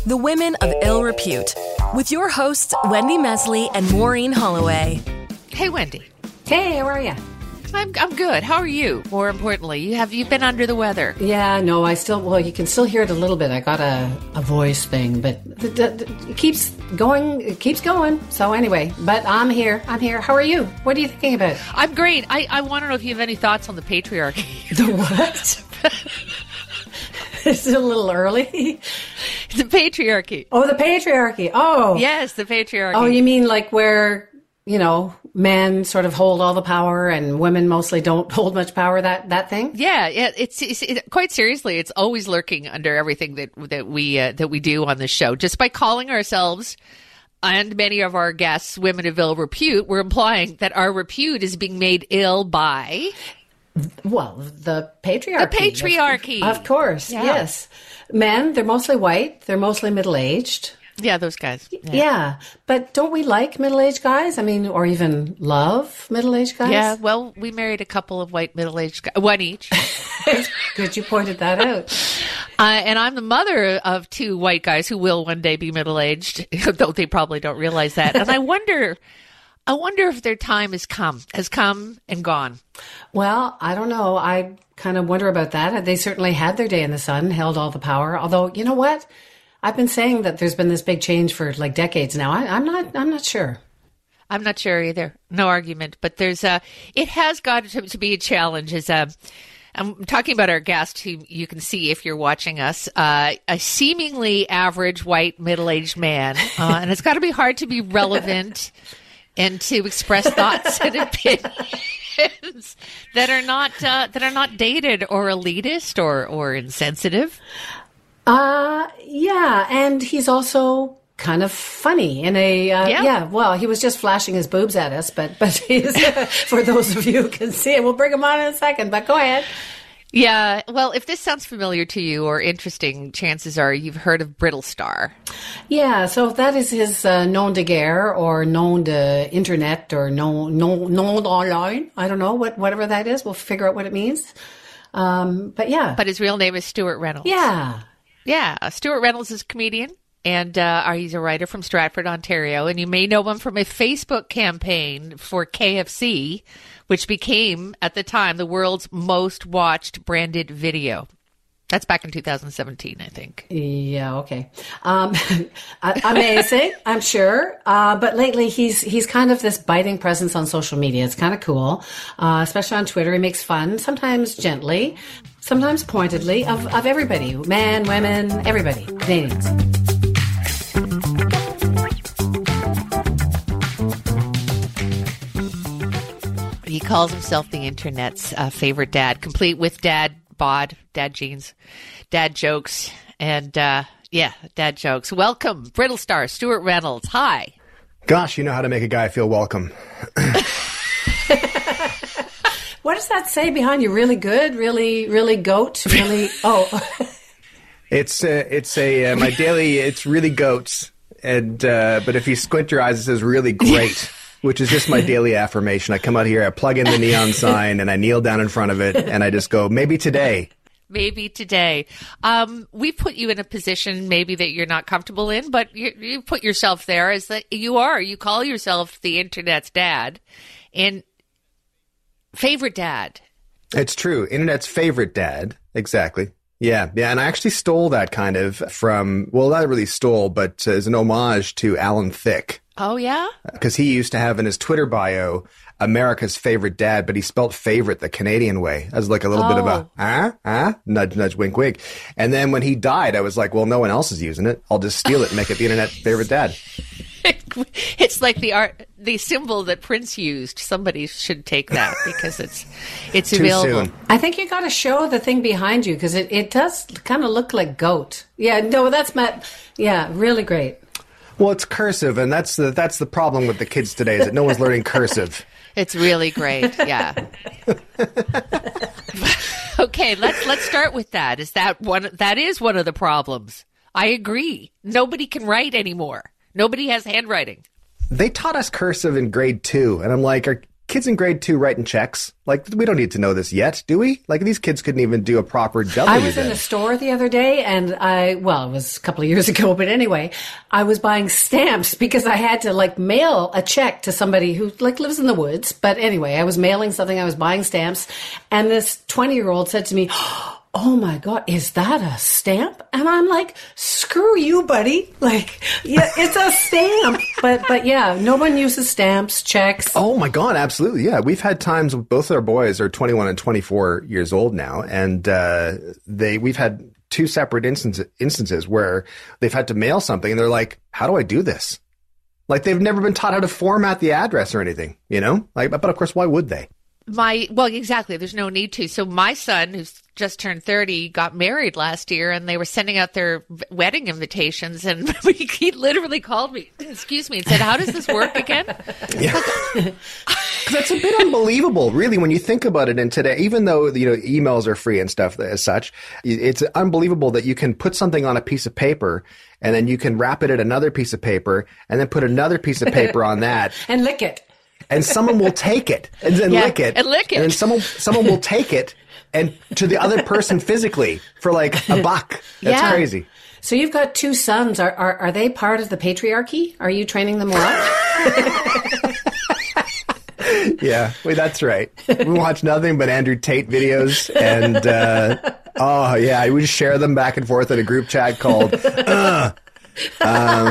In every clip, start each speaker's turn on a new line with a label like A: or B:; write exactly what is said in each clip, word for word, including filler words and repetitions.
A: The Women of Ill Repute, with your hosts, Wendy Mesley and Maureen Holloway.
B: Hey, Wendy.
C: Hey, how are you?
B: I'm I'm good. How are you? More importantly, you have you've been under the weather.
C: Yeah, no, I still, well, you can still hear it a little bit. I got a, a voice thing, but the, the, the, it keeps going, it keeps going. So anyway, but I'm here. I'm here. How are you? What are you thinking about?
B: I'm great. I, I want to know if you have any thoughts on the patriarchy.
C: The what? Is it a little early?
B: The patriarchy.
C: Oh, the patriarchy. Oh.
B: Yes, the patriarchy.
C: Oh, you mean like where, you know, men sort of hold all the power and women mostly don't hold much power, that, that thing?
B: Yeah, yeah. It's, it's it, quite seriously, it's always lurking under everything that that we uh, that we do on this show. Just by calling ourselves and many of our guests women of ill repute, we're implying that our repute is being made ill by...
C: Well, the patriarchy.
B: The patriarchy.
C: Of, of course,
B: yeah.
C: Yes. Men, they're mostly white. They're mostly middle-aged.
B: Yeah, those guys. Yeah.
C: yeah. But don't we like middle-aged guys? I mean, or even love middle-aged guys?
B: Yeah, well, we married a couple of white middle-aged guys, one each.
C: Good, you pointed that out.
B: Uh, and I'm the mother of two white guys who will one day be middle-aged, though they probably don't realize that. And I wonder... I wonder if their time has come, has come and gone.
C: Well, I don't know. I kind of wonder about that. They certainly had their day in the sun, held all the power. Although, you know what? I've been saying that there's been this big change for like decades now. I, I'm not. I'm not sure.
B: I'm not sure either. No argument. But there's a. It has got to, to be a challenge. As a. I'm talking about our guest, who you can see if you're watching us, uh, a seemingly average white middle-aged man, uh, and it's got to be hard to be relevant. And to express thoughts and opinions that are not uh, that are not dated or elitist or, or insensitive.
C: Uh yeah, and he's also kind of funny in a uh,
B: yeah.
C: yeah. Well, he was just flashing his boobs at us, but but he's, for those of you who can see it, we'll bring him on in a second. But go ahead.
B: Yeah, well, if this sounds familiar to you or interesting, chances are you've heard of Brittlestar.
C: Yeah, so that is his uh, nom de guerre or nom de internet or nom, nom, nom online. I don't know, what whatever that is. We'll figure out what it means. Um, but yeah.
B: But his real name is Stuart Reynolds.
C: Yeah.
B: Yeah, Stuart Reynolds is a comedian. And uh, he's a writer from Stratford, Ontario. And you may know him from a Facebook campaign for K F C, which became, at the time, the world's most watched branded video. That's back in two thousand seventeen, I think.
C: Yeah, okay. Um, amazing, I'm sure. Uh, but lately, he's he's kind of this biting presence on social media. It's kind of cool, uh, especially on Twitter. He makes fun, sometimes gently, sometimes pointedly, of, of everybody. Men, women, everybody. Canadians.
B: He calls himself the internet's uh, favorite dad, complete with dad bod, dad jeans, dad jokes, and uh, yeah, dad jokes. Welcome, Brittlestar, Stuart Reynolds. Hi.
D: Gosh, you know how to make a guy feel welcome.
C: What does that say behind you? Really good? Really, really goat? Really? Oh.
D: It's uh, it's a uh, my daily. It's really goats, and uh, but if you squint your eyes, it says really great. Which is just my daily affirmation. I come out here, I plug in the neon sign, and I kneel down in front of it, and I just go, maybe today.
B: Maybe today. Um, we put you in a position maybe that you're not comfortable in, but you, you put yourself there as that you are. You call yourself the internet's dad, and favorite dad.
D: It's true. Internet's favorite dad. Exactly. Yeah. Yeah. And I actually stole that kind of from, well, not really stole, but uh, as an homage to Alan Thicke.
B: Oh, yeah?
D: Because he used to have in his Twitter bio, America's favorite dad, but he spelt favorite the Canadian way. As like a little
B: oh.
D: bit of a, ah, ah, nudge, nudge, wink, wink. And then when he died, I was like, well, no one else is using it. I'll just steal it and make it the internet favorite dad.
B: It's like the art, the symbol that Prince used. Somebody should take that because it's it's
D: Too
B: available.
D: Soon.
C: I think you got to show the thing behind you because it, it does kind of look like goat. Yeah, no, that's my, yeah, really great.
D: Well, it's cursive, and that's the that's the problem with the kids today is that no one's learning cursive.
B: It's really great, yeah. Okay, let's let's start with that. Is that one? That is one of the problems. I agree. Nobody can write anymore. Nobody has handwriting.
D: They taught us cursive in grade two, and I'm like, are, kids in grade two writing checks. Like, we don't need to know this yet, do we? Like, these kids couldn't even do a proper W.
C: I was
D: then.
C: in a store the other day and I, well, it was a couple of years ago, but anyway, I was buying stamps because I had to like mail a check to somebody who like lives in the woods. But anyway, I was mailing something, I was buying stamps, and this twenty year old said to me, "Oh my God, is that a stamp?" And I'm like, "Screw you, buddy. Like, yeah, it's a stamp." But, but yeah, no one uses stamps, checks.
D: Oh my God, absolutely. Yeah. We've had times with both our boys are twenty-one and twenty-four years old now. And, uh, they, we've had two separate instances, instances where they've had to mail something and they're like, "How do I do this?" Like, they've never been taught how to format the address or anything, you know? Like, but of course, why would they?
B: My, well, exactly. There's no need to. So my son, who's just turned thirty, got married last year, and they were sending out their wedding invitations, and he literally called me, excuse me, and said, "How does this work again?"
D: Yeah. That's a bit unbelievable, really, when you think about it. And today, even though, you know, emails are free and stuff as such, it's unbelievable that you can put something on a piece of paper and then you can wrap it in another piece of paper and then put another piece of paper on that.
C: And lick it.
D: And someone will take it and then
B: Yeah,
D: lick it.
B: and lick it.
D: And then someone, someone will take it and to the other person physically for like a buck. That's
B: Yeah.
D: crazy.
C: So you've got two sons. Are, are, are they part of the patriarchy? Are you training them well?
D: Yeah, well, that's right. We watch nothing but Andrew Tate videos, and uh, oh yeah, we just share them back and forth in a group chat called. Uh, um,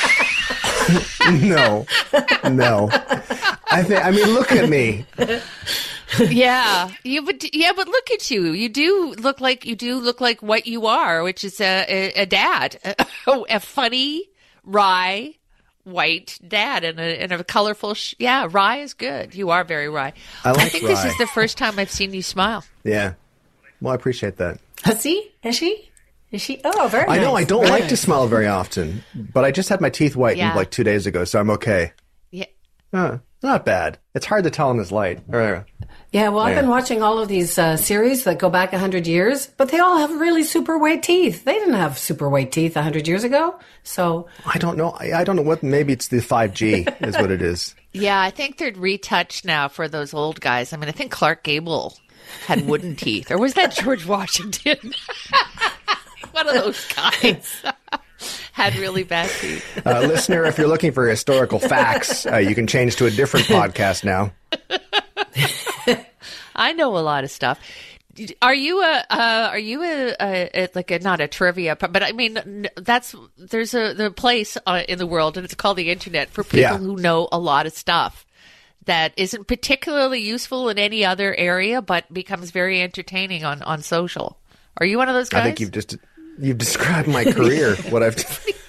D: no, no. I think. I mean, look at me.
B: Yeah, you would. Yeah, but look at you. You do look like you do look like what you are, which is a a, a dad, a, a funny, wry, white dad, and a and a colorful. Sh- yeah, wry is good. You are very wry.
D: I like
B: I think
D: wry.
B: this is the first time I've seen you smile.
D: Yeah. Well, I appreciate that.
C: See? Is she? Is she? Oh, very
D: I
C: nice.
D: know I don't
C: Very
D: like
C: nice.
D: to smile very often, but I just had my teeth whitened
B: Yeah.
D: like two days ago, so I'm okay.
B: Yeah.
D: Uh, not bad. It's hard to tell in this light. Or,
C: Yeah, well, I've
D: Yeah.
C: been watching all of these uh, series that go back one hundred years, but they all have really super white teeth. They didn't have super white teeth one hundred years ago. So,
D: I don't know. I, I don't know what. Maybe it's the five G is what it is.
B: Yeah, I think they're retouched now for those old guys. I mean, I think Clark Gable had wooden teeth, or was that George Washington? One of those guys had really bad teeth.
D: Uh, listener, if you're looking for historical facts, uh, you can change to a different podcast now.
B: I know a lot of stuff. Are you a? Uh, are you a, a, a like a not a trivia? But I mean, n- that's there's a the place uh, in the world, and it's called the internet for people
D: Yeah.
B: who know a lot of stuff that isn't particularly useful in any other area, but becomes very entertaining on on social. Are you one of those guys?
D: I think you've just you've described my career. What I've.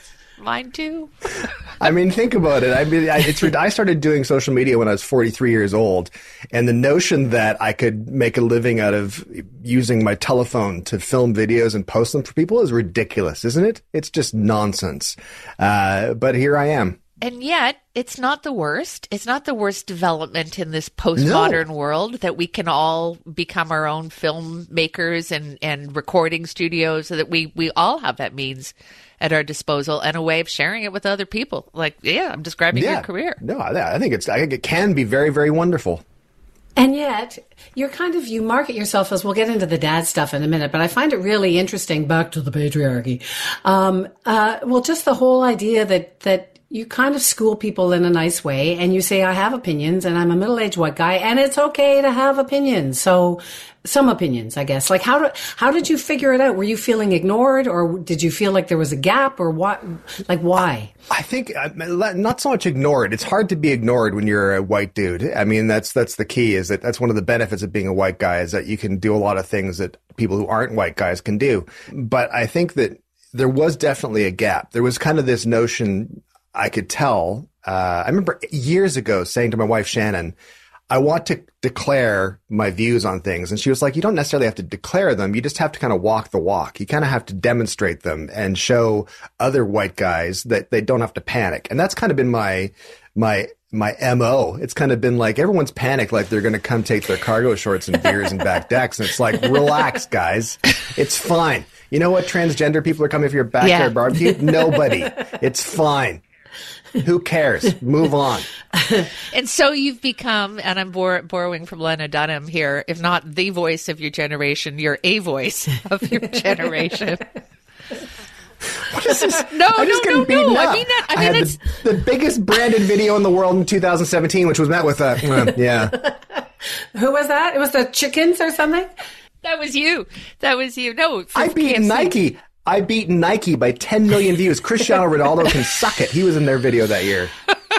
B: Mine too.
D: I mean, think about it. I mean, I, it's I started doing social media when I was forty-three years old, and the notion that I could make a living out of using my telephone to film videos and post them for people is ridiculous, isn't it? It's just nonsense. Uh, but here I am.
B: And yet, it's not the worst. It's not the worst development in this postmodern
D: No.
B: world that we can all become our own filmmakers and, and recording studios, so that we, we all have that means at our disposal and a way of sharing it with other people. Like, yeah, I'm describing
D: Yeah.
B: your career.
D: No, I I think it's. I think it can be very, very wonderful.
C: and yet you're kind of, you market yourself as, we'll get into the dad stuff in a minute, but I find it really interesting, back to the patriarchy. Um, uh, well, just the whole idea that, that, you kind of school people in a nice way and you say, I have opinions and I'm a middle-aged white guy and it's okay to have opinions. So some opinions, I guess. Like how, do, how did you figure it out? Were you feeling ignored or did you feel like there was a gap or what? Like why?
D: I think uh, not so much ignored. It's hard to be ignored when you're a white dude. I mean, that's that's the key. Is that that's one of the benefits of being a white guy is that you can do a lot of things that people who aren't white guys can do. But I think that there was definitely a gap. There was kind of this notion. I could tell. Uh, I remember years ago saying to my wife Shannon, I want to declare my views on things. And she was like, you don't necessarily have to declare them. You just have to kind of walk the walk. You kind of have to demonstrate them and show other white guys that they don't have to panic. And that's kind of been my, my, my M O. It's kind of been like everyone's panicked like they're going to come take their cargo shorts and beers and back decks. And it's like, relax, guys. It's fine. You know what transgender people are coming for your backyard
B: Yeah.
D: barbecue? Nobody. It's fine. Who cares? Move on.
B: And so you've become, and I'm bor- borrowing from Lena Dunham here, if not the voice of your generation, you're a voice of your generation.
D: What is this?
B: No,
D: I just
B: no,
D: getting
B: no,
D: beaten
B: no.
D: up.
B: I mean that. I
D: I
B: mean
D: had
B: that's
D: the, the biggest branded video in the world in two thousand seventeen, which was met with a uh, yeah.
C: Who was that? It was the chickens or something?
B: that was you. That was you. No, for
D: I beat
B: K F C.
D: Nike. I beat Nike by ten million views. Cristiano Ronaldo can suck it. He was in their video that year.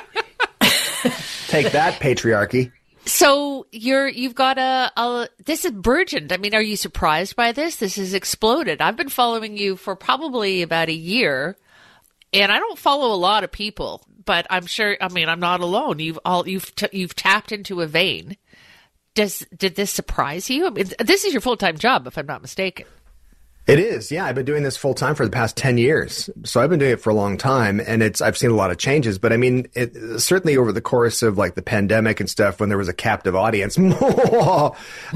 D: Take that, patriarchy.
B: So you're you've got a, a this is burgeoned. I mean, are you surprised by this? This has exploded. I've been following you for probably about a year, and I don't follow a lot of people, but I'm sure. I mean, I'm not alone. You've all you've t- you've tapped into a vein. Does did this surprise you? I mean, this is your full time job, if I'm not mistaken.
D: It is, yeah. I've been doing this full time for the past ten years. So I've been doing it for a long time, and it's I've seen a lot of changes. But I mean, it, certainly over the course of like the pandemic and stuff, when there was a captive audience, uh,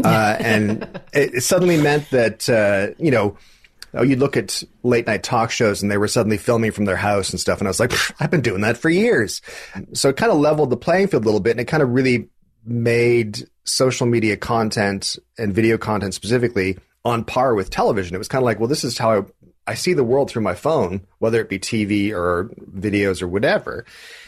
D: and it, it suddenly meant that, uh, you know, oh, you'd look at late night talk shows and they were suddenly filming from their house and stuff. And I was like, I've been doing that for years. So it kind of leveled the playing field a little bit, and it kind of really made social media content and video content specifically on par with television. It was kind of like, well, this is how I, I see the world through my phone, whether it be T V or videos or whatever.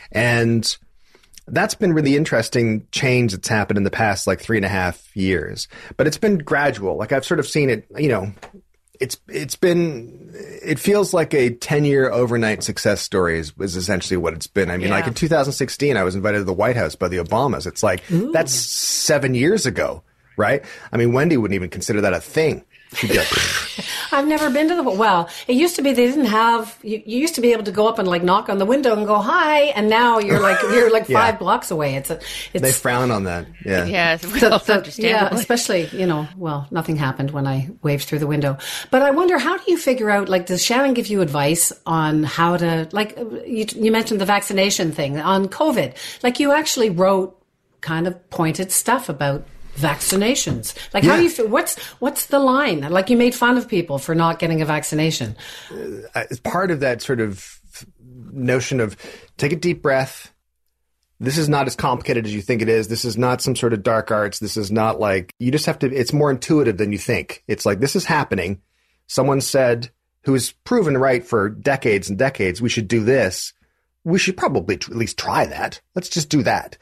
D: And that's been really interesting change that's happened in the past like three and a half years. But it's been gradual. Like I've sort of seen it, you know, it's it's been, it feels like a ten-year overnight success story is, is essentially what it's been. I mean,
B: Yeah.
D: like in two thousand sixteen, I was invited to the White House by the Obamas. It's like, Ooh. That's seven years ago. Right? I mean, Wendy wouldn't even consider that a thing. She'd be like,
C: I've never been to the, well, it used to be they didn't have, you, you used to be able to go up and like knock on the window and go, hi. And now you're like, you're like
D: Yeah.
C: five blocks away. It's a, it's.
D: They frown on that. Yeah.
B: Yeah,
C: So-
B: well,
C: so- yeah,
B: understandably.
C: especially, you know, well, nothing happened when I waved through the window. But I wonder, how do you figure out, like, does Shannon give you advice on how to, like, you, you mentioned the vaccination thing on COVID. Like, you actually wrote kind of pointed stuff about vaccinations. Like, how
D: Yeah.
C: do you feel? What's, what's the line? Like, you made fun of people for not getting a vaccination.
D: It's part of that sort of notion of take a deep breath. This is not as complicated as you think it is. This is not some sort of dark arts. This is not like, you just have to, it's more intuitive than you think. It's like, this is happening. Someone said, who is proven right for decades and decades, we should do this. We should probably at least try that. Let's just do that.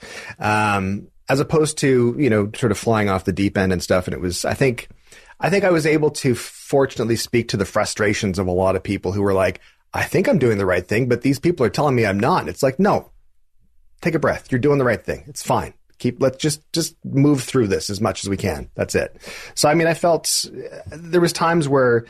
D: Um, as opposed to, you know, sort of flying off the deep end and stuff. And it was, I think, I think I was able to fortunately speak to the frustrations of a lot of people who were like, I think I'm doing the right thing, but these people are telling me I'm not. And it's like, no, take a breath. You're doing the right thing. It's fine. Keep, let's just, just move through this as much as we can. That's it. So, I mean, I felt there was times where,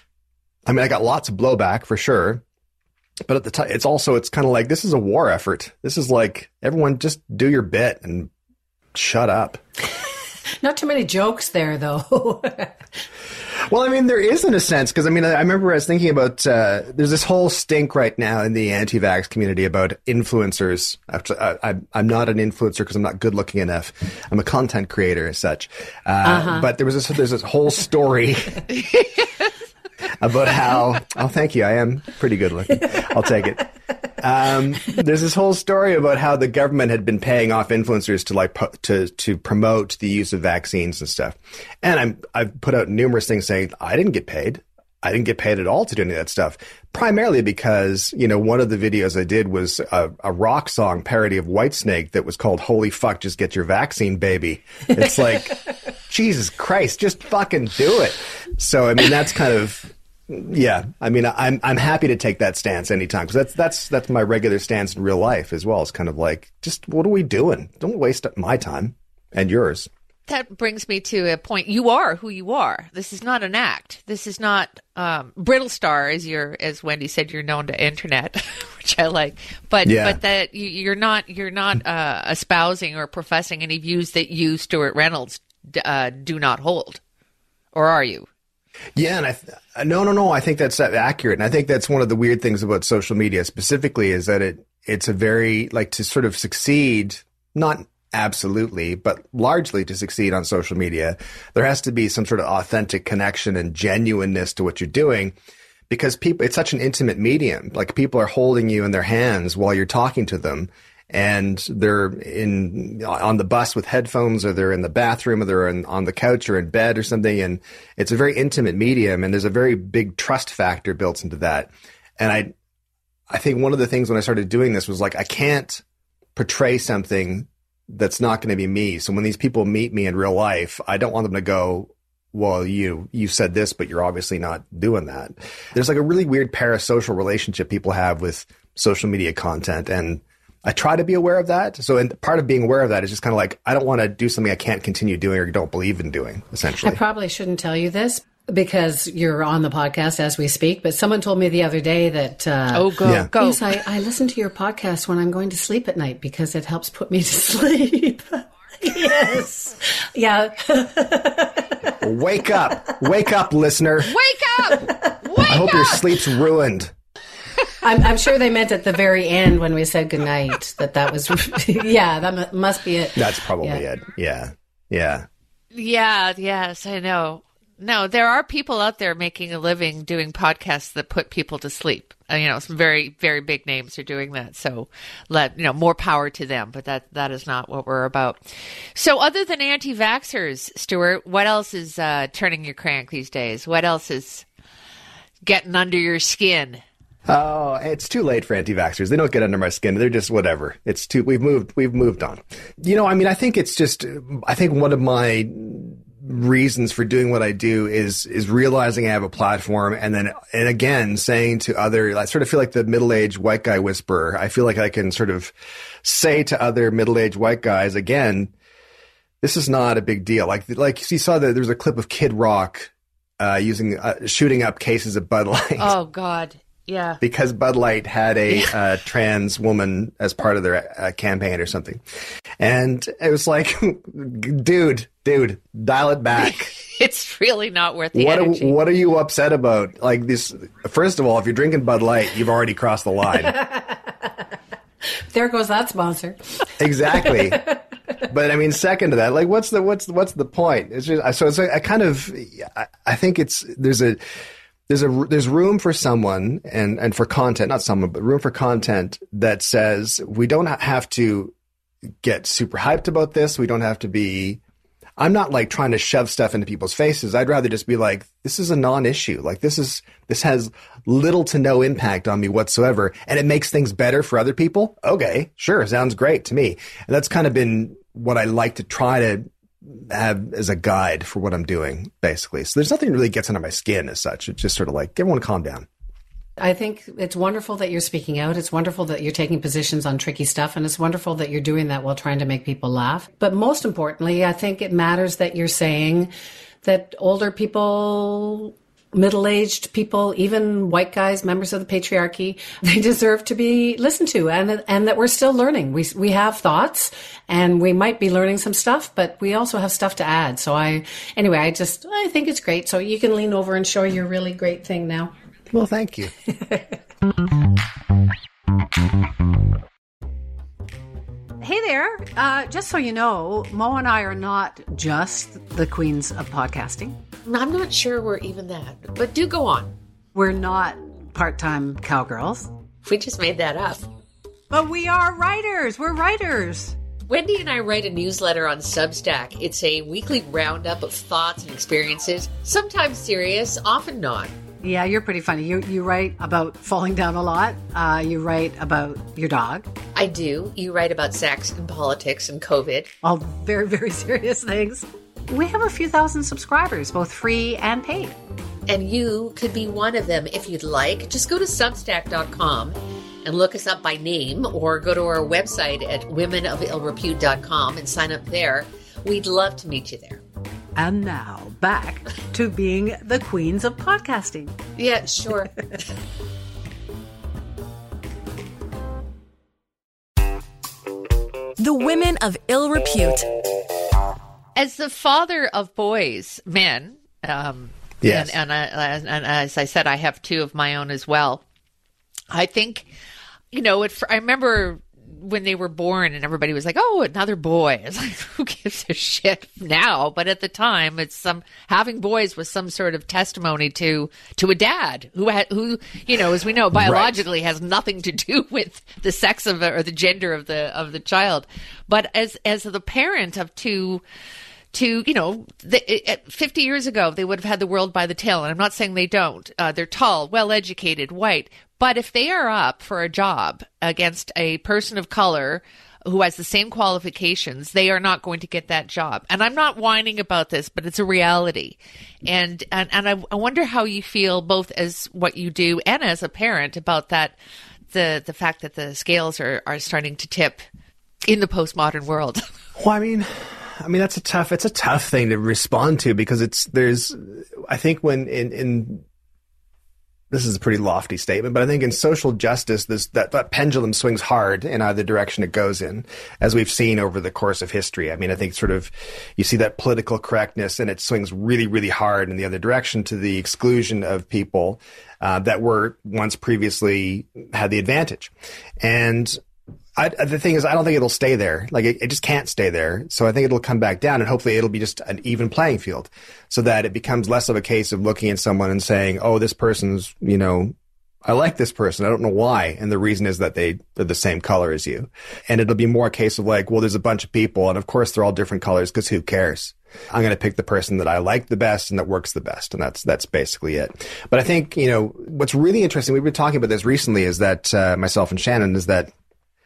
D: I mean, I got lots of blowback for sure. But at the time, it's also, it's kind of like, this is a war effort. This is like, everyone just do your bit and shut up.
C: Not too many jokes there, though.
D: Well, I mean, there is in a sense, because I mean, I remember I was thinking about, uh, there's this whole stink right now in the anti-vax community about influencers. I, I, I'm not an influencer because I'm not good looking enough. I'm a content creator as such. Uh, uh-huh. But there was this, there's this whole story about how, oh, thank you. I am pretty good looking. I'll take it. Um, there's this whole story about how the government had been paying off influencers to like po- to to promote the use of vaccines and stuff. And I'm I've put out numerous things saying I didn't get paid. I didn't get paid at all to do any of that stuff. Primarily because, you know, one of the videos I did was a, a rock song parody of Whitesnake that was called "Holy Fuck, Just Get Your Vaccine, Baby." It's like, Jesus Christ, just fucking do it. So I mean, that's kind of. Yeah, I mean, I'm I'm happy to take that stance anytime because that's that's that's my regular stance in real life as well. It's kind of like, just what are we doing? Don't waste my time and yours.
B: That brings me to a point. You are who you are. This is not an act. This is not um, Brittle Star, as you're, as Wendy said, you're known to internet, which I like. But
D: Yeah.
B: but that you, you're not you're not uh, espousing or professing any views that you, Stuart Reynolds, uh, do not hold, or are you?
D: Yeah, and I th- no, no, no. I think that's accurate, and I think that's one of the weird things about social media specifically is that it it's a very like to sort of succeed, not absolutely, but largely to succeed on social media, there has to be some sort of authentic connection and genuineness to what you're doing, because people, it's such an intimate medium. Like people are holding you in their hands while you're talking to them. And they're in on the bus with headphones, or they're in the bathroom, or they're in, on the couch or in bed or something. And it's a very intimate medium, and there's a very big trust factor built into that. And I, I think one of the things when I started doing this was like, I can't portray something that's not going to be me. So when these people meet me in real life, I don't want them to go, well, you, you said this, but you're obviously not doing that. There's like a really weird parasocial relationship people have with social media content. And I try to be aware of that. So and part of being aware of that is just kind of like, I don't want to do something I can't continue doing or don't believe in doing, essentially.
C: I probably shouldn't tell you this because you're on the podcast as we speak, but someone told me the other day that... Uh,
B: oh, go,
D: yeah.
B: go.
C: Yes, I, I listen to your podcast when I'm going to sleep at night because it helps put me to sleep. Yes. Yeah.
D: Wake up. Wake up, listener.
B: Wake up! Wake
D: I hope
B: up!
D: your sleep's ruined.
C: I'm, I'm sure they meant at the very end when we said goodnight that that was, yeah, that mu- must be it.
D: That's probably
C: Yeah.
D: it. Yeah. Yeah.
B: Yeah, yes, I know. No, there are people out there making a living doing podcasts that put people to sleep. Uh, you know, some very, very big names are doing that. So let, you know, more power to them. But that, that is not what we're about. So other than anti-vaxxers, Stuart, what else is uh, turning your crank these days? What else is getting under your skin?
D: Oh, it's too late for anti-vaxxers. They don't get under my skin. They're just whatever. It's too, we've moved, we've moved on. You know, I mean, I think it's just, I think one of my reasons for doing what I do is, is realizing I have a platform and then, and again, saying to other, I sort of feel like the middle-aged white guy whisperer. I feel like I can sort of say to other middle-aged white guys, again, this is not a big deal. Like, like you saw that there was a clip of Kid Rock, uh, using, uh, shooting up cases of Bud Light.
B: Oh, God. Yeah.
D: Because Bud Light had a uh, trans woman as part of their uh, campaign or something. And it was like, dude, dude, dial it back.
B: It's really not worth the
D: what
B: energy.
D: Are, what are you upset about? Like this, first of all, if you're drinking Bud Light, you've already crossed the line.
C: There goes that sponsor.
D: Exactly. But I mean, second to that, like, what's the, what's, what's the point? It's just, so it's like, I kind of, I, I think it's, there's a, There's a there's room for someone and, and for content, not someone, but room for content that says we don't have to get super hyped about this. We don't have to be. I'm not like trying to shove stuff into people's faces. I'd rather just be like, this is a non-issue. Like this is this has little to no impact on me whatsoever, and it makes things better for other people. Okay, sure, sounds great to me. And that's kind of been what I like to try to have as a guide for what I'm doing, basically. So there's nothing that really gets under my skin as such. It's just sort of like, everyone calm down.
C: I think it's wonderful that you're speaking out. It's wonderful that you're taking positions on tricky stuff. And it's wonderful that you're doing that while trying to make people laugh. But most importantly, I think it matters that you're saying that older people, middle-aged people, even white guys, members of the patriarchy, they deserve to be listened to, and and that we're still learning. We we have thoughts, and we might be learning some stuff, but we also have stuff to add. So I, anyway, I just I think it's great. So you can lean over and show your really great thing now.
D: Well, thank you.
E: Hey there. Uh, just so you know, Mo and I are not just the queens of podcasting.
B: I'm not sure we're even that, but do go on.
E: We're not part-time cowgirls.
B: We just made that up.
E: But we are writers. We're writers.
B: Wendy and I write a newsletter on Substack. It's a weekly roundup of thoughts and experiences, sometimes serious, often not.
E: Yeah, you're pretty funny. You you write about falling down a lot. Uh, you write about your dog.
B: I do. You write about sex and politics and COVID.
E: All very, very serious things. We have a few thousand subscribers, both free and paid.
B: And you could be one of them if you'd like. Just go to substack dot com and look us up by name, or go to our website at women of ill repute dot com and sign up there. We'd love to meet you there.
E: And now, back to being the queens of podcasting.
B: Yeah, sure.
A: The Women of Ill Repute.
B: As the father of boys, men, um,
D: Yes.
B: and, and, I, and as I said, I have two of my own as well. I think, you know, it, I remember when they were born and everybody was like, oh, another boy. It's like, who gives a shit now? But at the time, it's some having boys was some sort of testimony to to a dad who had who you know, as we know, biologically right. has nothing to do with the sex of or the gender of the of the child. But as as the parent of two. To, you know, the, fifty years ago, they would have had the world by the tail. And I'm not saying they don't. Uh, they're tall, well-educated, white. But if they are up for a job against a person of color who has the same qualifications, they are not going to get that job. And I'm not whining about this, but it's a reality. And and, and I, I wonder how you feel both as what you do and as a parent about that, the, the fact that the scales are, are starting to tip in the postmodern world.
D: Well, I mean... I mean, that's a tough, it's a tough thing to respond to because it's, there's, I think when in, in, this is a pretty lofty statement, but I think in social justice, this, that, that pendulum swings hard in either direction it goes in, as we've seen over the course of history. I mean, I think sort of, you see that political correctness and it swings really, really hard in the other direction to the exclusion of people, uh, that were once previously had the advantage. And, I, the thing is, I don't think it'll stay there. Like, it, it just can't stay there. So I think it'll come back down, and hopefully it'll be just an even playing field so that it becomes less of a case of looking at someone and saying, oh, this person's, you know, I like this person. I don't know why. And the reason is that they, they're the same color as you. And it'll be more a case of like, well, there's a bunch of people, and of course they're all different colors because who cares? I'm going to pick the person that I like the best and that works the best. And that's, that's basically it. But I think, you know, what's really interesting, we've been talking about this recently, is that, uh, myself and Shannon, is that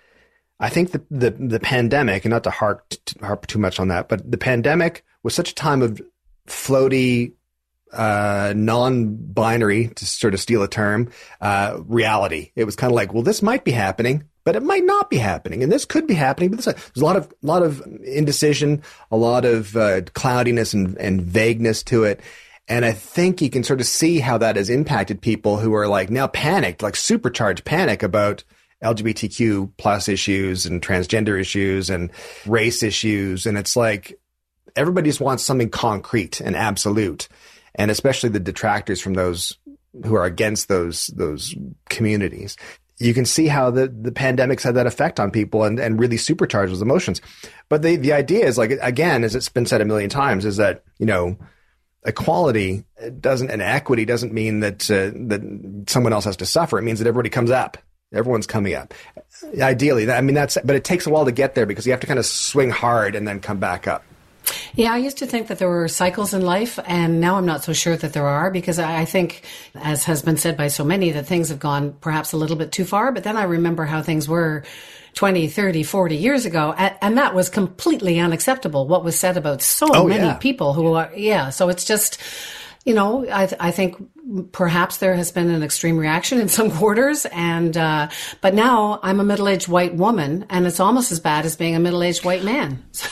D: I think the, the, the pandemic, and not to harp, to harp too much on that, but the pandemic was such a time of floaty, uh, non-binary, to sort of steal a term, uh, reality. It was kind of like, well, this might be happening, but it might not be happening. And this could be happening, but this, there's a lot of, lot of indecision, a lot of, uh, cloudiness and, and vagueness to it. And I think you can sort of see how that has impacted people who are like now panicked, like supercharged panic about L G B T Q plus issues and transgender issues and race issues. And it's like everybody just wants something concrete and absolute. And especially the detractors from those who are against those those communities. You can see how the, the pandemic's had that effect on people and, and really supercharged those emotions. But the, the idea is, like, again, as it's been said a million times, is that, you know, equality doesn't, and equity doesn't mean that uh, that someone else has to suffer. It means that everybody comes up. Everyone's coming up. Ideally, I mean, that's, but it takes a while to get there because you have to kind of swing hard and then come back up.
C: Yeah, I used to think that there were cycles in life, and now I'm not so sure that there are, because I think, as has been said by so many, that things have gone perhaps a little bit too far. But then I remember how things were twenty, thirty, forty years ago, and that was completely unacceptable, what was said about so oh, many yeah. people who are, yeah, so it's just... You know, I, th- I think perhaps there has been an extreme reaction in some quarters, and uh, but now I'm a middle-aged white woman, and it's almost as bad as being a middle-aged white man. So,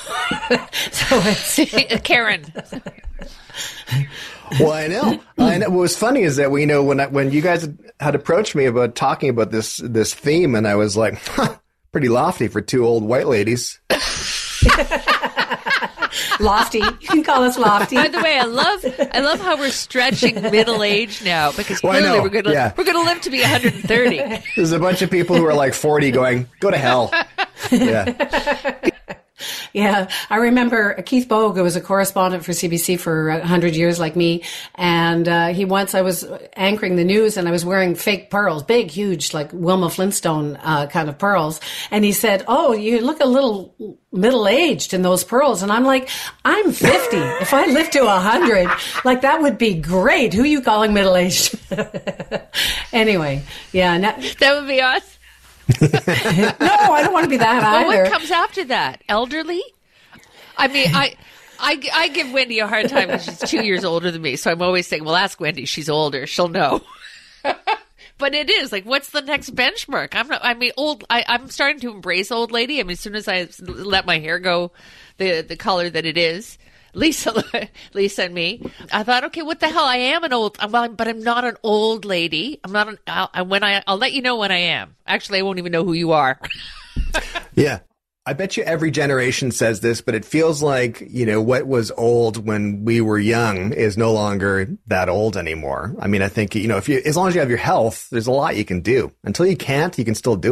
C: so it's
B: Karen.
D: Well, I know. I know. What was funny is that we know when I, when you guys had approached me about talking about this this theme, and I was like, huh, pretty lofty for two old white ladies.
C: Lofty. You can call us lofty.
B: By the way, I love I love how we're stretching middle age now, because
D: well,
B: clearly we're gonna yeah. we're gonna live to be one hundred thirty.
D: There's a bunch of people who are like forty going, go to hell. Yeah.
C: Yeah, I remember Keith Bogue, who was a correspondent for C B C for a hundred years like me. And uh, he once, I was anchoring the news and I was wearing fake pearls, big, huge, like Wilma Flintstone uh, kind of pearls. And he said, oh, you look a little middle-aged in those pearls. And I'm like, I'm fifty. If I live to one hundred, like that would be great. Who are you calling middle-aged? Anyway, yeah. Now,
B: that would be us.
C: No, I don't want to be that either.
B: Well, what comes after that? Elderly? I mean, I, I, I give Wendy a hard time because she's two years older than me. So I'm always saying, well, ask Wendy. She's older. She'll know. But it is like, what's the next benchmark? I'm not, I mean, old, I, I'm starting to embrace old lady. I mean, as soon as I let my hair go the, the color that it is, Lisa, Lisa and me, I thought, okay, what the hell? I am an old, well, but I'm not an old lady. I'm not an, I'll, when I, I'll let you know when I am. Actually, I won't even know who you are.
D: Yeah. I bet you every generation says this, but it feels like, you know, what was old when we were young is no longer that old anymore. I mean, I think, you know, if you, as long as you have your health, there's a lot you can do. Until you can't, you can still do it.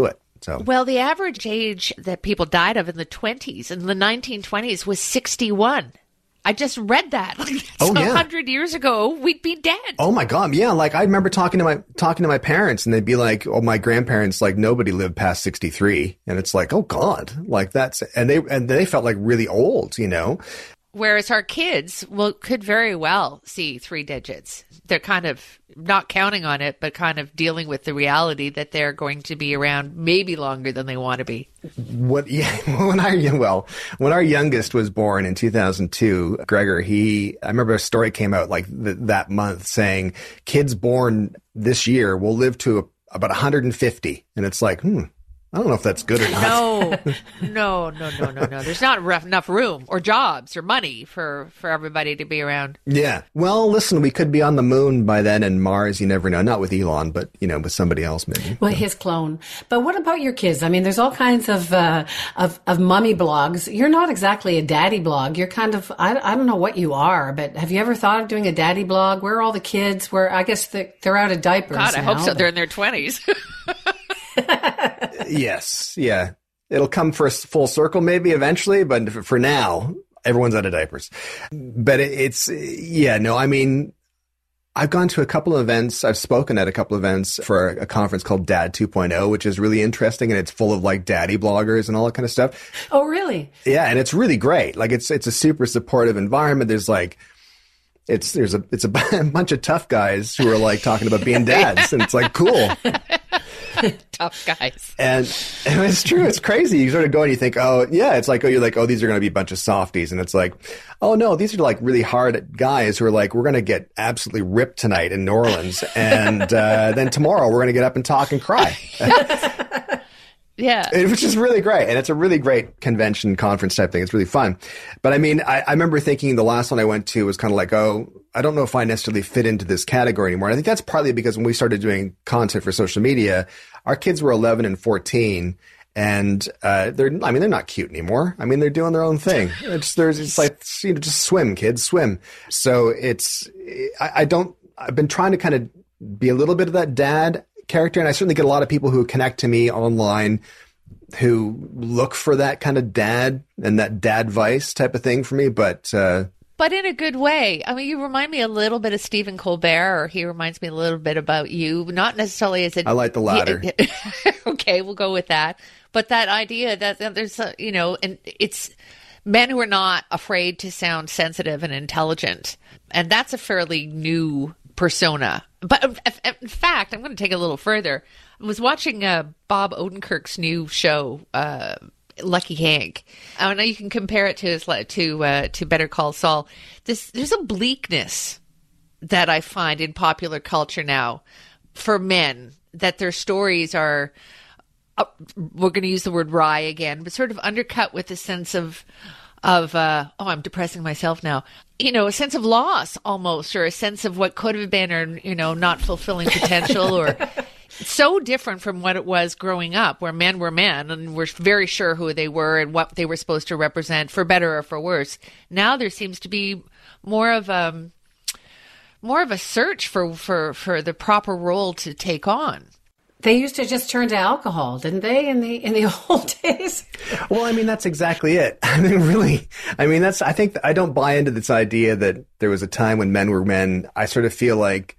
D: So
B: Well, the average age that people died of in the twenties, in the nineteen twenties, was sixty-one. I just read that. Like, that's
D: Oh, yeah.
B: a hundred years ago, we'd be dead.
D: Oh my God. Yeah. Like I remember talking to my, talking to my parents and they'd be like, oh, my grandparents, like nobody lived past sixty-three. And it's like, oh God, like that's, and they, and they felt like really old, you know?
B: Whereas our kids will could very well see three digits. They're kind of not counting on it, but kind of dealing with the reality that they're going to be around maybe longer than they want to be.
D: What, yeah, when our, well, when our youngest was born in two thousand two, Gregor, he, I remember a story came out like th- that month saying kids born this year will live to a, about one hundred fifty. And it's like, hmm. I don't know if that's good or not.
B: No, no, no, no, no, no. There's not rough, enough room or jobs or money for, for everybody to be around.
D: Yeah. Well, listen, we could be on the moon by then and Mars. You never know. Not with Elon, but, you know, with somebody else maybe.
C: Well, his clone. But what about your kids? I mean, there's all kinds of, uh, of, of mummy blogs. You're not exactly a daddy blog. You're kind of, I, I don't know what you are, but have you ever thought of doing a daddy blog? Where are all the kids? Where, I guess they're, they're out of diapers
B: God, I
C: now,
B: hope so.
C: but-
B: They're in their twenties.
D: Yes. Yeah. It'll come for a full circle maybe eventually, but for now, everyone's out of diapers. But it, it's, yeah, no, I mean, I've gone to a couple of events. I've spoken at a couple of events for a conference called Dad two point oh, which is really interesting. And it's full of like daddy bloggers and all that kind of stuff.
C: Oh, really?
D: Yeah. And it's really great. Like it's, it's a super supportive environment. There's like, it's, there's a, it's a bunch of tough guys who are like talking about being dads. And it's like, cool.
B: Tough guys.
D: And, and it's true. It's crazy. You sort of go and you think, oh, yeah, it's like, oh, you're like, oh, these are going to be a bunch of softies. And it's like, oh, no, these are like really hard guys who are like, we're going to get absolutely ripped tonight in New Orleans. And uh, then tomorrow we're going to get up and talk and cry.
B: Yeah.
D: Which is really great. And it's a really great convention conference type thing. It's really fun. But I mean, I, I remember thinking the last one I went to was kind of like, oh, I don't know if I necessarily fit into this category anymore. And I think that's partly because when we started doing content for social media, our kids were eleven and fourteen. And uh, they're, I mean, they're not cute anymore. I mean, they're doing their own thing. It's, there's, it's like, you know, just swim, kids, swim. So it's, I, I don't, I've been trying to kind of be a little bit of that dad character. And I certainly get a lot of people who connect to me online who look for that kind of dad and that dad vice type of thing for me. But, uh,
B: But in a good way. I mean, you remind me a little bit of Stephen Colbert, or he reminds me a little bit about you. Not necessarily as a...
D: I like the latter.
B: Okay, we'll go with that. But that idea that, that there's, a, you know, and it's men who are not afraid to sound sensitive and intelligent. And that's a fairly new persona. But in fact, I'm going to take it a little further. I was watching uh, Bob Odenkirk's new show, uh, Lucky Hank. I know you can compare it to his, to uh, to Better Call Saul. This there's a bleakness that I find in popular culture now for men, that their stories are, uh, we're going to use the word wry again, but sort of undercut with a sense of of uh, oh, I'm depressing myself now. You know, a sense of loss almost, or a sense of what could have been, or you know, not fulfilling potential, or. So different from what it was growing up, where men were men and were very sure who they were and what they were supposed to represent, for better or for worse. Now there seems to be more of a more of a search for for, for the proper role to take on.
C: They used to just turn to alcohol, didn't they, in the in the old days?
D: Well, I mean, that's exactly it. I mean, really, I mean, that's, I think, I don't buy into this idea that there was a time when men were men. I sort of feel like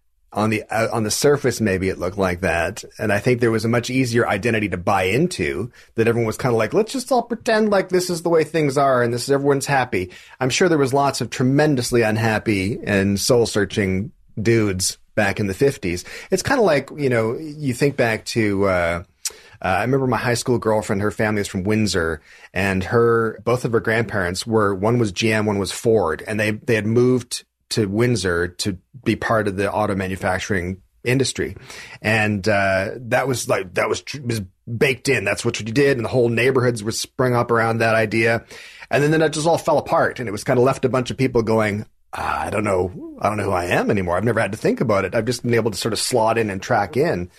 D: on the, uh, on the surface, maybe it looked like that. And I think there was a much easier identity to buy into, that everyone was kind of like, let's just all pretend like this is the way things are and this is, everyone's happy. I'm sure there was lots of tremendously unhappy and soul searching dudes back in the fifties. It's kind of like, you know, you think back to, uh, uh, I remember my high school girlfriend, her family is from Windsor, and her, both of her grandparents were, one was G M, one was Ford, and they, they had moved to Windsor to be part of the auto manufacturing industry. And, uh, that was like, that was, was baked in. That's what you did. And the whole neighborhoods were sprung up around that idea. And then, then it just all fell apart. And it was kind of left a bunch of people going, ah, I don't know. I don't know who I am anymore. I've never had to think about it. I've just been able to sort of slot in and track in.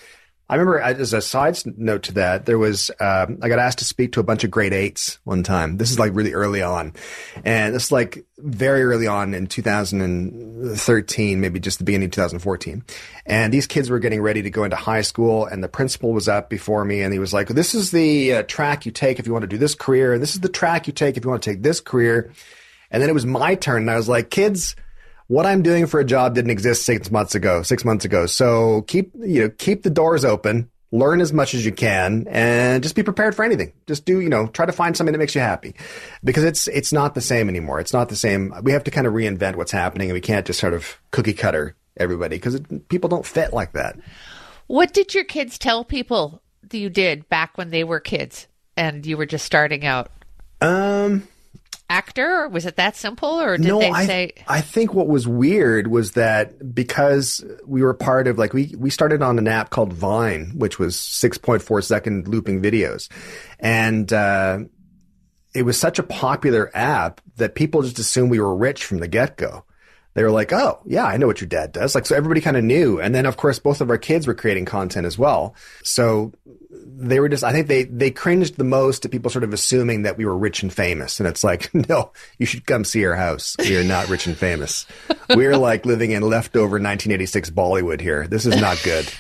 D: I remember, as a side note to that, there was, um, I got asked to speak to a bunch of grade eights one time. This is like really early on. And this is like very early on in two thousand thirteen, maybe just the beginning of two thousand fourteen. And these kids were getting ready to go into high school, and the principal was up before me, and he was like, this is the uh, track you take if you want to do this career, and this is the track you take if you want to take this career. And then it was my turn, and I was like, kids, what I'm doing for a job didn't exist six months ago, six months ago. So keep, you know, keep the doors open, learn as much as you can, and just be prepared for anything. Just do, you know, try to find something that makes you happy, because it's, it's not the same anymore. It's not the same. We have to kind of reinvent what's happening, and we can't just sort of cookie cutter everybody, because people don't fit like that.
B: What did your kids tell people that you did back when they were kids and you were just starting out?
D: Um,
B: Actor? Or was it that simple? Or did
D: no,
B: they
D: I,
B: say?
D: I think what was weird was that because we were part of, like, we, we started on an app called Vine, which was six point four second looping videos. And, uh, it was such a popular app that people just assumed we were rich from the get-go. They were like, oh, yeah, I know what your dad does. Like, so everybody kind of knew. And then, of course, both of our kids were creating content as well. So they were just, I think they, they cringed the most at people sort of assuming that we were rich and famous. And it's like, no, you should come see our house. We are not rich and famous. We're like living in leftover nineteen eighty-six Bollywood here. This is not good.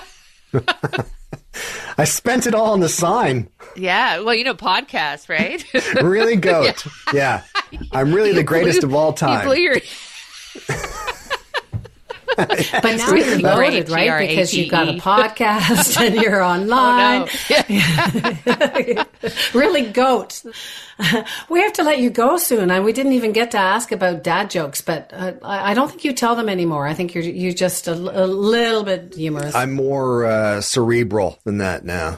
D: I spent it all on the sign.
B: Yeah. Well, you know, podcast, right?
D: Really, goat. Yeah. yeah. I'm really
B: You
D: the greatest
B: blew,
D: of all time.
B: You blew your...
C: But now
B: Really
C: you're loaded,
B: great,
C: right? Because you've got a podcast and you're online.
B: Oh, no.
C: Really goat. We have to let you go soon. And we didn't even get to ask about dad jokes, but uh, I don't think you tell them anymore. I think you're you're just a, a little bit humorous.
D: I'm more uh, cerebral than that now.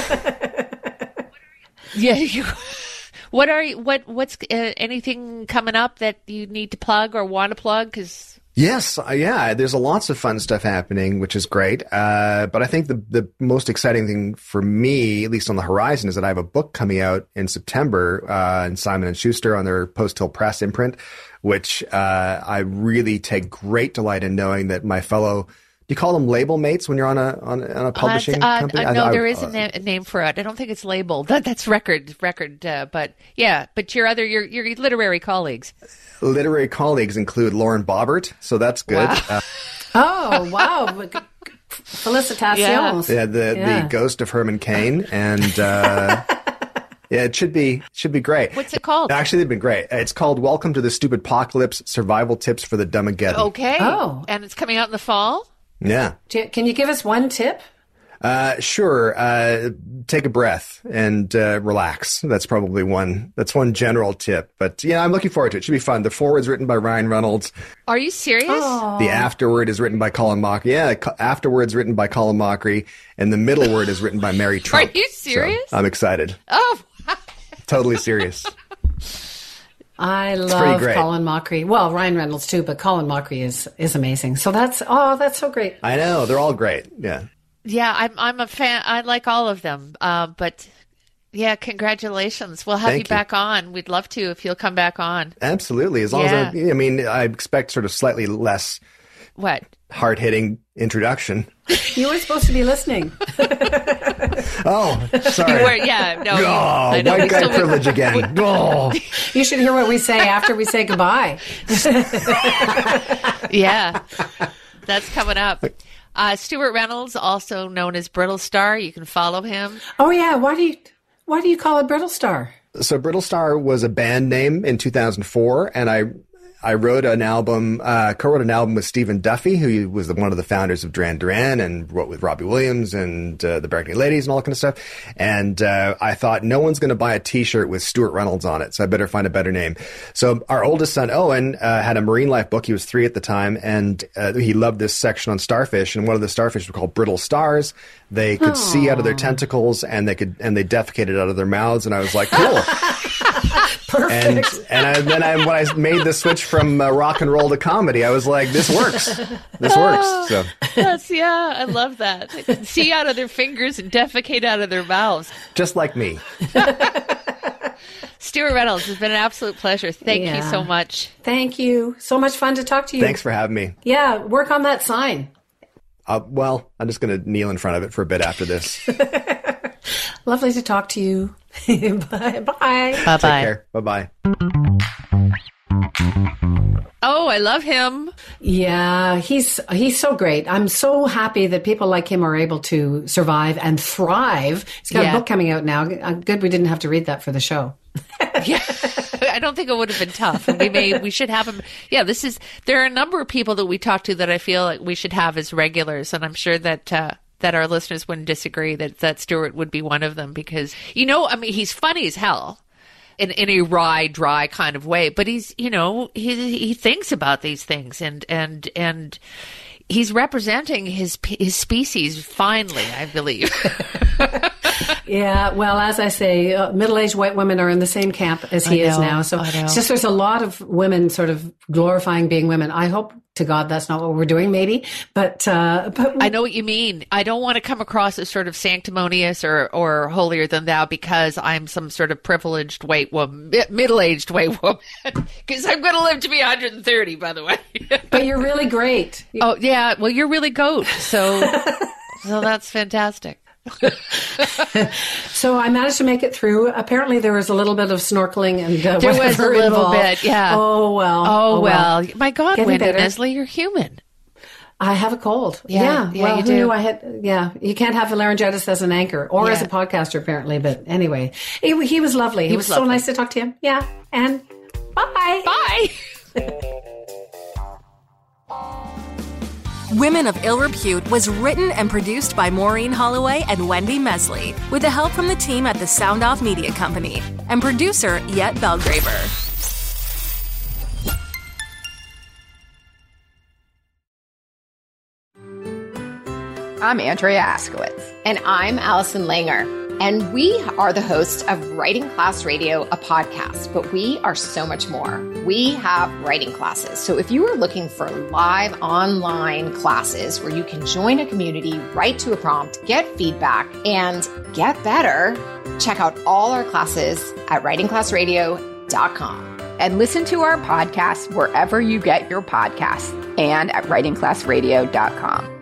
B: Yeah. You, what are you, what, what's uh, anything coming up that you need to plug or want to plug? Because
D: Yes, uh, yeah, there's a lots of fun stuff happening, which is great. Uh, but I think the the most exciting thing for me, at least on the horizon, is that I have a book coming out in September uh, in Simon and Schuster on their Post Hill Press imprint, which uh, I really take great delight in knowing that my fellow, do you call them label mates when you're on a on, on a publishing
B: uh, uh,
D: company?
B: Uh, no,
D: I, I,
B: there is
D: uh,
B: a, na- a name for it. I don't think it's labeled. That, that's record, record. Uh, but yeah, but your other your your literary colleagues.
D: Literary colleagues include Lauren Boebert, so that's good.
B: Wow.
D: Uh,
C: Oh, wow. Felicitations.
D: yeah, the
C: Yeah.
D: the ghost of Herman Cain, and uh, yeah, it should be should be great.
B: What's it called?
D: Actually, they've been great. It's called Welcome to the Stupid Apocalypse: Survival Tips for the Dummageddon.
B: Okay.
C: Oh.
B: And it's coming out in the fall?
D: Yeah.
C: Do you- Can you give us one tip?
D: Uh, sure. Uh, take a breath and uh, relax. That's probably one. That's one general tip. But yeah, I'm looking forward to it. It should be fun. The foreword's written by Ryan Reynolds.
B: Are you serious?
C: Oh.
D: The afterword is written by Colin Mockery. Yeah, co- afterword's written by Colin Mockery, and the middle word is written by Mary Trump.
B: you serious?
D: So I'm excited.
B: Oh,
D: Totally serious.
C: I
D: pretty
C: love
D: great.
C: Colin Mockery. Well, Ryan Reynolds too, but Colin Mockery is is amazing. So that's oh, that's so great.
D: I know they're all great. Yeah.
B: yeah. I'm I'm a fan. I like all of them. Uh, but yeah, congratulations. We'll have
D: Thank
B: you
D: you.
B: back on. We'd love to if you'll come back on.
D: Absolutely. As long
B: Yeah.
D: as I, I mean, I expect sort of slightly less
B: What?
D: hard hitting introduction.
C: You were supposed to be listening.
D: Oh, sorry.
B: You were, yeah. No.
D: Oh,
B: I know.
D: white
B: We
D: guy
B: still-
D: privilege again. Oh.
C: You should hear what we say after we say goodbye.
B: Yeah, that's coming up. Uh, Stuart Reynolds, also known as Brittle Star, you can follow him.
C: Oh yeah, why do you why do you call it Brittle Star?
D: So Brittle Star was a band name in two thousand four, and I I wrote an album, uh, co-wrote an album with Stephen Duffy, who was the, one of the founders of Duran Duran, and wrote with Robbie Williams and uh, the Barking Ladies and all that kind of stuff. And uh, I thought, no one's going to buy a T-shirt with Stuart Reynolds on it, so I better find a better name. So our oldest son, Owen, uh, had a marine life book. He was three at the time, and uh, he loved this section on starfish, and one of the starfish were called brittle stars. They could see out of their tentacles, and they could and they defecated out of their mouths. And I was like, cool. And and I, then I, when I made the switch from uh, rock and roll to comedy, I was like, this works. This works. So
B: Yes, yeah, I love that. They can see out of their fingers and defecate out of their mouths.
D: just like me.
B: Stuart Reynolds, it's been an absolute pleasure. Thank you
C: Yeah.
B: so much.
C: Thank you. So much fun to talk to you.
D: Thanks for having me.
C: Yeah, work on that sign.
D: Uh, well, I'm just going to kneel in front of it for a bit after this.
C: Lovely to talk to you. Bye. Bye.
B: Bye-bye.
D: Take care. Bye-bye.
B: Oh, I love him.
C: Yeah, he's he's so great. I'm so happy that people like him are able to survive and thrive. He's got
B: Yeah.
C: a book coming out now. Good we didn't have to read that for the show.
B: Yeah, I don't think it would have been tough. We may, we should have him. Yeah, this is, there are a number of people that we talk to that I feel like we should have as regulars. And I'm sure that, uh, that our listeners wouldn't disagree that, that Stuart would be one of them because, you know, I mean, he's funny as hell in, in a wry, dry kind of way, but he's, you know, he, he thinks about these things and, and, and he's representing his, his species finely, I believe.
C: Yeah, well, as I say, uh, middle-aged white women are in the same camp as he
B: I
C: is
B: know,
C: now. So
B: I know.
C: it's just there's a lot of women sort of glorifying being women. I hope to God that's not what we're doing, maybe. But uh, but
B: I know what you mean. I don't want to come across as sort of sanctimonious or, or holier than thou because I'm some sort of privileged white woman, middle-aged white woman. Because I'm going to live to be one hundred thirty, by the way.
C: but you're really great.
B: Oh, yeah. Well, you're really goat. So, so that's fantastic.
C: So I managed to make it through. Apparently, there was a little bit of snorkeling and uh,
B: There was a
C: whatever
B: little
C: involved.
B: bit, yeah.
C: Oh well.
B: Oh, well. My God,
C: Getting
B: Wendy
C: better.
B: Mesley, you're human.
C: I have a cold.
B: Yeah,
C: Yeah.
B: yeah,
C: well,
B: you
C: who
B: do.
C: knew I had? Yeah. You can't have a laryngitis as an anchor or as
B: Yeah.
C: a podcaster, apparently. But anyway, he, he was lovely. He,
B: He
C: was,
B: was
C: so
B: lovely.
C: nice to talk to him. Yeah. And bye.
B: Bye.
A: Women of Ill Repute was written and produced by Maureen Holloway and Wendy Mesley, with the help from the team at the Sound Off Media Company, and producer Yet Belgraver.
F: I'm Andrea Askowitz.
G: And I'm Allison Langer. And we are the hosts of Writing Class Radio, a podcast, but we are so much more. We have writing classes. So if you are looking for live online classes where you can join a community, write to a prompt, get feedback, and get better, check out all our classes at writing class radio dot com.
F: And listen to our podcast wherever you get your podcasts and at writing class radio dot com.